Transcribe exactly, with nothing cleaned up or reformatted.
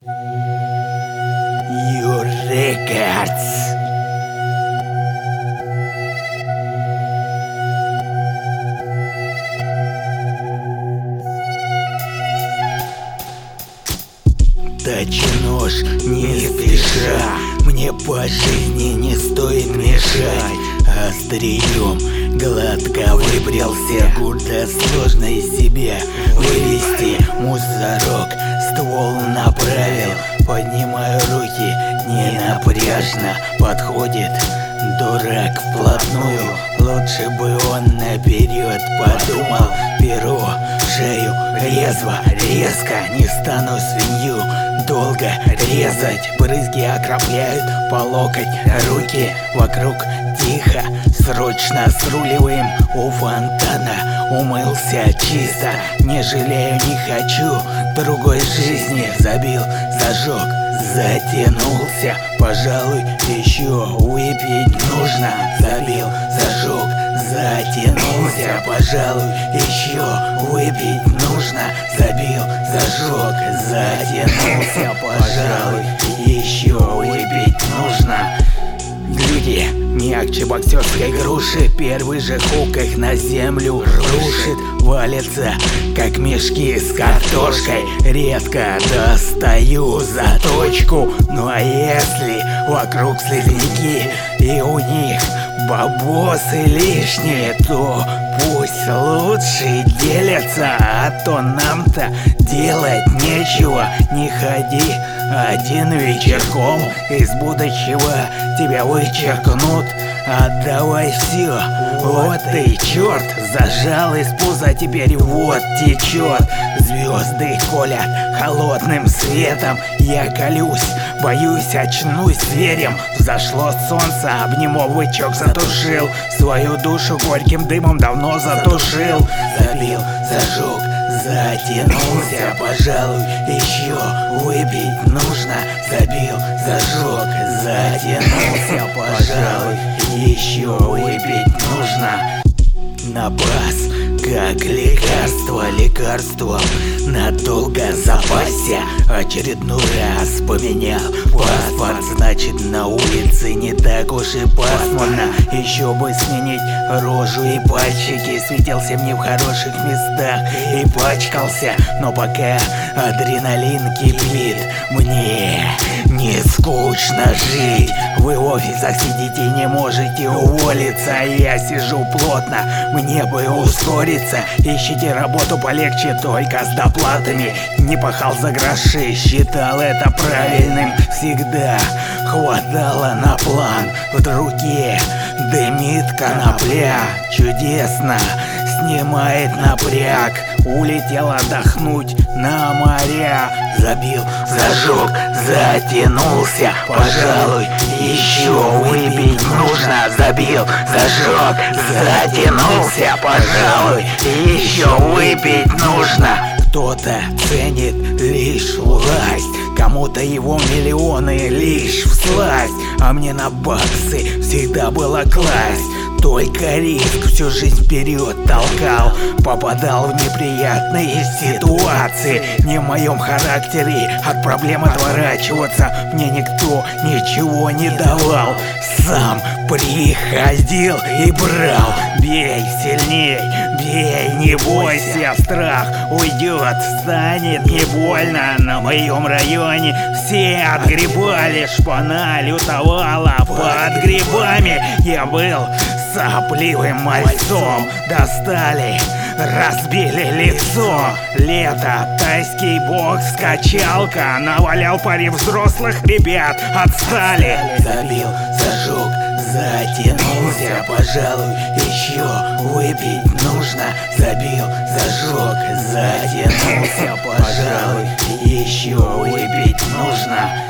You records. Точу нож не спеша, мне по жизни не стоит мешать. Острием гладко выбрался, куда сложно из себя вывести. Мусорок ствол направил, поднимаю руки ненапряжно. Подходит дурак вплотную, лучше бы он наперед подумал. Перо, шею резво, резко, не стану свинью долго резать. Брызги окропляют по локоть, руки вокруг тихо. Срочно сруливаем у фонтана. Умылся чисто, не жалею, не хочу другой жизни. Забил, зажег, затянулся. Пожалуй, еще выпить нужно. Забил, зажег, затянулся. Пожалуй, еще выпить нужно. Забил, зажег, затянулся. Пожалуй, еще выпить нужно. Люди мягче боксерской груши, первый же хук их на землю рушит. Валятся, как мешки с картошкой, редко достаю за точку. Ну а если вокруг слизняки и у них бабосы лишние, то пусть лучше делятся, а то нам-то делать нечего. Не ходи один вечерком, из будущего тебя вычеркнут. Отдавай все, вот ты черт, зажал из пуза, теперь вот течет. Звезды колят холодным светом, я колюсь, боюсь, очнусь зверем. Взошло солнце, обниму бычок, затушил свою душу горьким дымом, давно затушил. Забил, зажег, затянулся. Пожалуй, еще выпить нужно. Забил, зажег, затянулся. Пожалуй, еще выпить нужно. На бас, как лекарство, лекарство надолго запасся. Очередной раз поменял паспорт, значит на улице не так уж и пасмурно. Еще бы сменить рожу и пальчики, светился мне в хороших местах и пачкался. Но пока адреналин кипит, мне не скучно жить. Вы в офисах сидите и не можете уволиться, а я сижу плотно, мне бы ускориться. Ищите работу полегче, только с доплатами. Не пахал за гроши, считал это правильным. Всегда хватало на план. В руке дымит конопля, чудесно снимает напряг. Улетел отдохнуть на моря. Забил, зажег, затянулся. Пожалуй, еще выпить нужно. Забил, зажег, затянулся. Пожалуй, еще выпить нужно. Кто-то ценит лишь власть, кому-то его миллионы лишь всласть, а мне на баксы всегда было класть. Только риск всю жизнь вперед толкал, попадал в неприятные ситуации. Не в моем характере от проблем отворачиваться, мне никто ничего не давал. Сам приходил и брал. Бей сильней, бей, не бойся, страх уйдет, станет не больно. На моем районе все отгребали, шпана лютовала под грибами. Я был сопливым мальцом, достали, разбили лицо. Лето, тайский бокс, качалка, навалял паре взрослых ребят, отстали. Забил, зажег, затянулся. Пожалуй, еще выпить нужно. Забил, зажег, затянулся. Пожалуй, еще выпить нужно.